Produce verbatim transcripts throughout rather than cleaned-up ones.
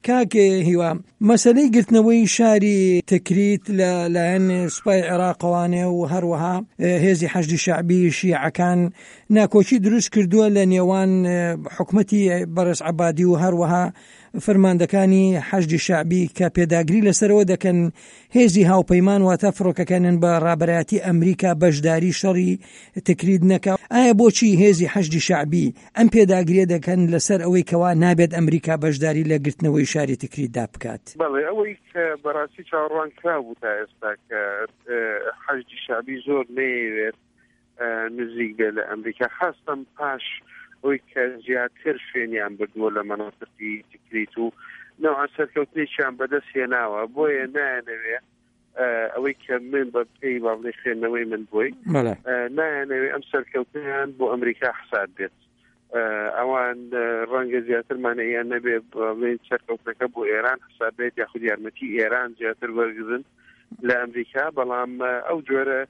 کاک هیوا مەسەلەی گرتنەوەی شاری تکریت لەلایەن سوپای عێراقەوانێ و هەروەها هێزی حەشدی شەعبی شیعەکان ناکۆچی دروست کردووە لە نێوان حکومەتی بەڕێز عەبادی و هەروەها فەرماندەکانی حەشدی شەعبی کە پێداگری لەسەرەوە دەکەن هێزی هاوپەیمان واتە فڕۆکەکانن بە ڕابەرایەتی ئەمریکا بەشداری شەڕی تکرید نەکا. ئایا بۆچی هێزی حەشدی شەعبی ئەم پێداگریە دەکەن لەسەر ئەوەی کەوا نابێت ئەمریکا بەشداری لە گرتنەوەی شاری تکریتدا بکات؟ بەڵێ ئەوەی کە بەڕاستی چاوەڕوان کرابوو تا ئێستا کە حەشدی شەعبی زۆر نەیەوێت نزیک بێت لە ئەمریکا، خاستەم پاش ئەوەی کە زیاتر شوێنیان بردووە لە مەناطقی تکریت و نەوعا سەرکەوتنێکیان بەدەست هێناوە، بۆیە نایانەوێ ئەوەی کە من بە پێی باڵێ خوێندنەوەی من بووی نایانەوێ ئەم سەرکەوتنیان بۆ ئەمریکا حساب بێت. ئەوان ڕەنگە زیاترمانەیان نەبێ بڵێن سەرکەوتنەکە بۆ ئێران حساب بێت یاخود یارمەتی ئێران زیاتر وەرگرن لە ئەمریکا، بەڵام ئەو جۆرە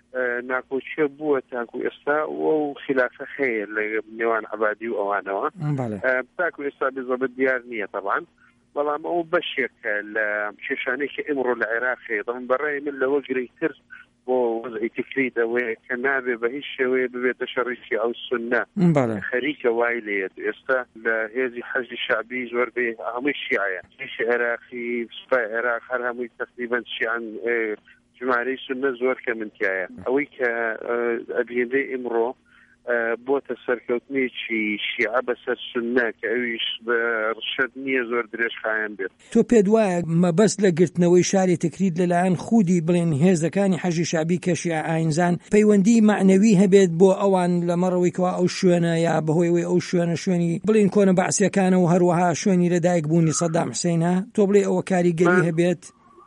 ناکۆچیە بووە تاکو ئێستا و خلافە خەیە لە نێوان عەبادی و ئەوانەوە تاکو ئێستا بێزەبەت دیار نییە طبعاً، بەڵام ئەو بەشێکە لە کێشانەی کە ئێمڕۆ لە عێراقی دەڵێن بەڕای من لەوە گرنگتر بۆ وەزعی تکرید ئەوەیە کە نابێ بە هیچ شێوەیە ببێتە شەڕێکی ئەو سوننە خەریکە وای لێت. ئێستا لە هێزی حەشدی شەعبی زۆربەی هەمووی شیعەیە، هیچ عێراقی سوپای عێراق هەر هەمووی تەقریبەن شیعەن ژمارەی سوننە زۆر کە منتیایە. ئەوەی کە ئەبینەی ئیمڕۆ بۆتە سەرکەوتنێکی شیعە بەسەر سوننە کە ئەویش ڕشەت نییە زۆر درێژخایەن بێت. تۆ پێت وایە مەبەست لە گرتنەوەی شاری تکرید لەلایەن خودی بڵێن هێزەکانی حەشدی شەعبی کە شیعە ئاینزان پەیوەندی معنەوی هەبێت بۆ ئەوان لەمەڕەوەیکەوە ئەو شوێنە یا بەهۆیەوەی ئەو شوێنە شوێنی بڵێن کۆنە بەعسیەکانە و هەروەها شوێنی لەدایک بوونی سەدام حوسێنە، تۆ بڵێ ئەوە کاریگەری هەبێت؟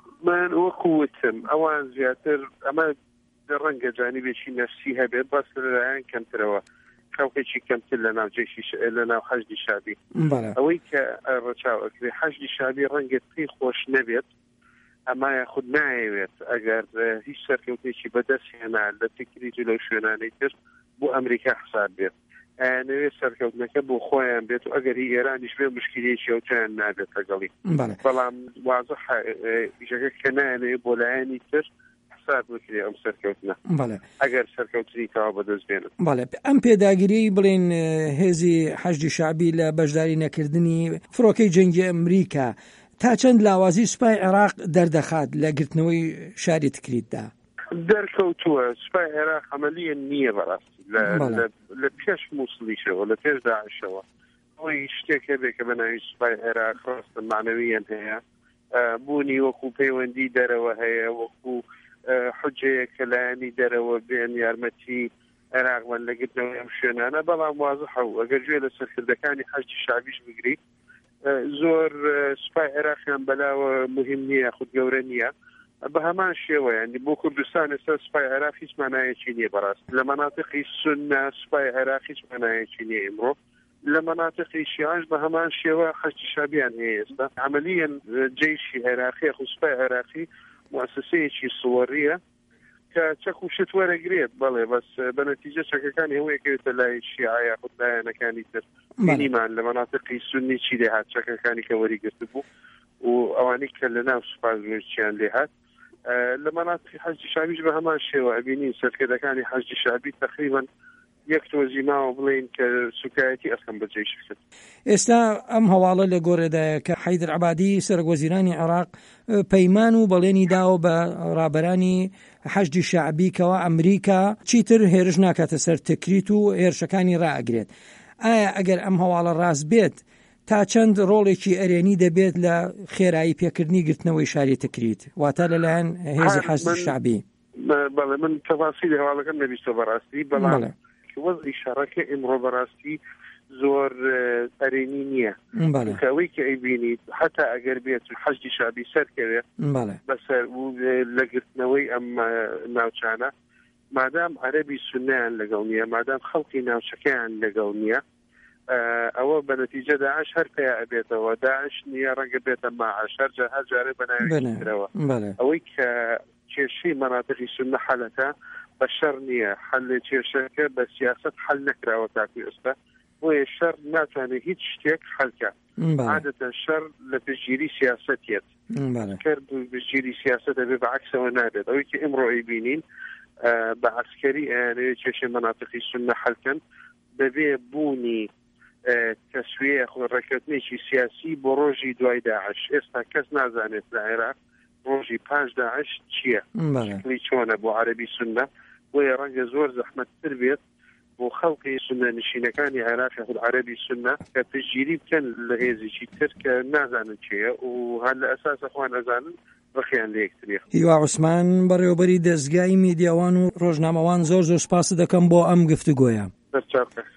من وەکوتم ئەوان زیاتر ئەمە ڕەنگە جانیبێکی نەفسی هەبێت باس لەلایەن کەمترەوە خەڵکێکی کەمتر لە ناو جێشی لە ناو حەشدی شەعبی. ئەوەی کە ڕەچاو ئەکرێ حەشدی شەعبی ڕەنگە پێی خۆش نەبێت، ئەما یاخود نایەوێت ئەگەر هیچ سەرکەوتێکی بەدەست هێنا لە تکریت و لەو شوێنانەی تر بۆ ئەمریکا حساب بێت، ئەیانەوێت سەرکەوتنەکە بۆ خۆیان بێت و ئەگەر هی ئێرانیش بێ مشکلێکی ئەوتیان نابێت لەگەڵی، بەڵام وازح ئیشەکە کە نایەنەوێت بۆ لایەنی تر بکرێ ئەم سەرکەوتنە ئەگەر سەرکەوتنی کەوا بەدەست بێنن. بەڵێ ئەم پێداگیری بڵێن هێزی حەشدی شەعبی لە بەشداری نەکردنی فڕۆکەی جەنگی ئەمریکا تا چەند لاوازی سوپای عێراق دەردەخات لە گرتنەوەی شاری تکریتدا؟ دەرکەوتووە سوپای عێراق عەمەلیە نییە بەڕاستی لە پێش مووسڵیشەوە لە پێش داعشەوە ئەوەی شتێک هەبێت کە بەناوی سوپای عێراق ڕاستن معنەویەن هەیە، بوونی وەکو پەیوەندی دەرەوە هەیە، وەکو حجەیە کە لایەنی دەرەوە بێن یارمەتی عێراقمان لە گرتنەوەی ئەم شوێنانە، بەڵام وازحە و ئەگەر گوێ لە سەرکردەکانی حەشدی شەعبیش بگریت زۆر سوپای عێراقیان بەلاوە مهم نییە خود گەورە نییە، بە هەمان شێوە یعنی بۆ کوردستان ئێستا سوپای عێراق هیچ مانایەکی نییە بەڕاست، لە مەناطقی سوننە سوپای عێراق هیچ مانایەکی نییە ئیمڕۆ، لە مەناطقی شیعەش بە هەمان شێوە حەشدی شەعبیان هەیە ئێستا. عەمەلیەن جێیشی عێراقی خو سوپای عێراقی مؤسسەیەکی سووەڕیە کە چەک و شت وەرەگرێت، بەڵێ بەس بە نەتیجە چەکەکانی هەموویەکەوێتە لای شیعە یاخود لایەنەکانی تر بینیمان لە مەناطقی سوننی چی لێ هات چەکەکانی کە وەریگرت بوو و ئەوانەی کە لە ناو سوپازوێرچیان لێ هات لە مەناطقی حەشدی شەعبیش بە هەمان شێوە ئەبینین سەرکردەکانی حەشدی شەعبی تقریبا یەک تۆزی ماوە بڵێن کە سوکایەتی ئەسکەم بەجێش بکرد. ئێستا ئەم هەواڵە لە گۆڕێدایە کە حەیدر عەبادی سەرۆکوەزیرانی عێراق پەیمان و بەڵێنی داوە بە ڕابەرانی حەشدی شەعبی کەوا ئەمریکا چیتر هێرش ناکاتە سەر تکریت و هێرشەکانی ڕائەگرێت. ئایا ئەگەر ئەم هەواڵە ڕاست بێت تا چەند ڕۆڵێکی ئەرێنی دەبێت لە خێرایی پێکردنی گرتنەوەی شاری تکریت واتە لەلایەن هێزی حەشدی شەعبی؟ بەڵێ من تەفاسیلی هەواڵەکەم نەبیستە بەڕاستی، بەڵام وەزعی شەڕەکە ئیمڕۆ بەڕاستی زۆر ئەرێنی نییە، کەوەی کە ئەیبینیت حتا ئەگەر بێت حەشدی شەعبی سەرکەوێت بەسەر لە گرتنەوەی ئەم ناوچانە، مادام عەرەبی سوننیان لەگەڵ نییە، مادام خەڵکی ناوچەکەیان لەگەڵ نییە، ئەوە بە نەتیجە داعش هەر پێیا ئەبێتەوە، داعش نییە ڕەنگە بێتە ماعەش هەر جا هەر جارێ بەناوێتەوە. ئەوەی کە کێشەی مەناطقی سوننە حەلەکە بە شەڕ نییە، حەل کێشەکە بە سیاسەت حەل نەکراوە تاکو ئێستا، بۆیە شەڕ ناتوانێت هیچ شتێک حەلکە عادەتەن شەڕ لە پشتگیری سیاسەتێت کار پشتگیری سیاسەت دەبێت بەعکسەوە نابێت ئەوەی کە ئێمڕۆ ئەیبینین بە عسکەری ئەیانەوێت کێشەی مەناطقی سونە حەلکەن بەبێ بوونی تەسویە ڕێککەوتنێکی سیاسی بۆ ڕۆژی دوای داعش. ئێستا کەس نازانێت لە عێراق ڕۆژی پاش داعش چییە شکلی چۆنە بۆ عەرەبی سونە، بۆیە ڕەنگە زۆر زەحمەتتر بێت بۆ خەڵقی سونە نشینەکانی عێراق یاخود عەرەبی سونە کە پشتگیری بکەن لە هێزێکی تر کە نازانن چییە و هەر لە ئەساسە خۆیان ئەزانن ڕخیان لە یەکتریە. هیوا عوسمان بەڕێوەبەری دەستگای میدیاوان و ڕۆژنامەوان زۆر زۆر سپاس دەکەم بۆ ئەم گفتوگۆیە. بەرچاو